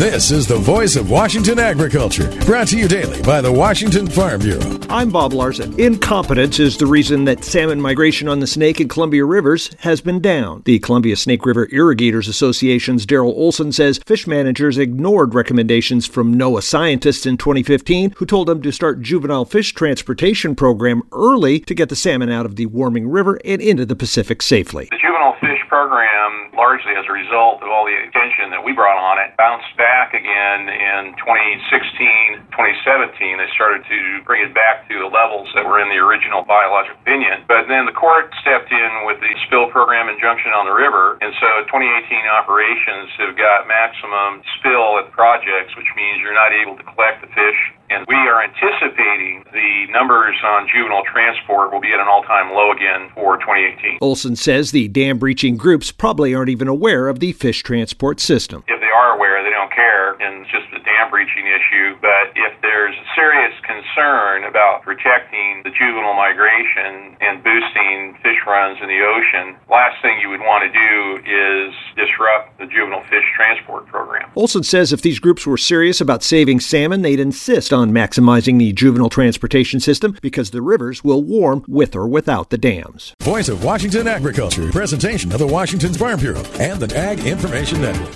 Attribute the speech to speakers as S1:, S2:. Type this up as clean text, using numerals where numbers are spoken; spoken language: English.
S1: This is the voice of Washington agriculture, brought to you daily by the Washington Farm Bureau.
S2: I'm Bob Larson. Incompetence is the reason that salmon migration on the Snake and Columbia Rivers has been down. The Columbia Snake River Irrigators Association's Daryl Olson says fish managers ignored recommendations from NOAA scientists in 2015 who told them to start juvenile fish transportation program early to get the salmon out of the warming river and into the Pacific safely.
S3: The juvenile fish program, largely as a result of all the attention that we brought on it, bounced back again in 2016, 2017. They started to bring it back to the levels that were in the original biologic opinion. But then the court stepped in with the spill program injunction on the river, and so 2018 operations have got maximum spill at the projects, which means you're not able to collect the fish. And we are anticipating the numbers on juvenile transport will be at an all-time low again for 2018.
S2: Olson says the dam breaching groups probably aren't even aware of the fish transport system.
S3: If they are aware, they don't care, and it's just a dam breaching issue. But if there's a serious concern about protecting the juvenile migration and boosting fish runs in the ocean, last thing you would want to do is disrupt the juvenile fish transport program.
S2: Olson says if these groups were serious about saving salmon, they'd insist on maximizing the juvenile transportation system because the rivers will warm with or without the dams.
S1: Voice of Washington agriculture, presentation of the Washington Farm Bureau and the Ag Information Network.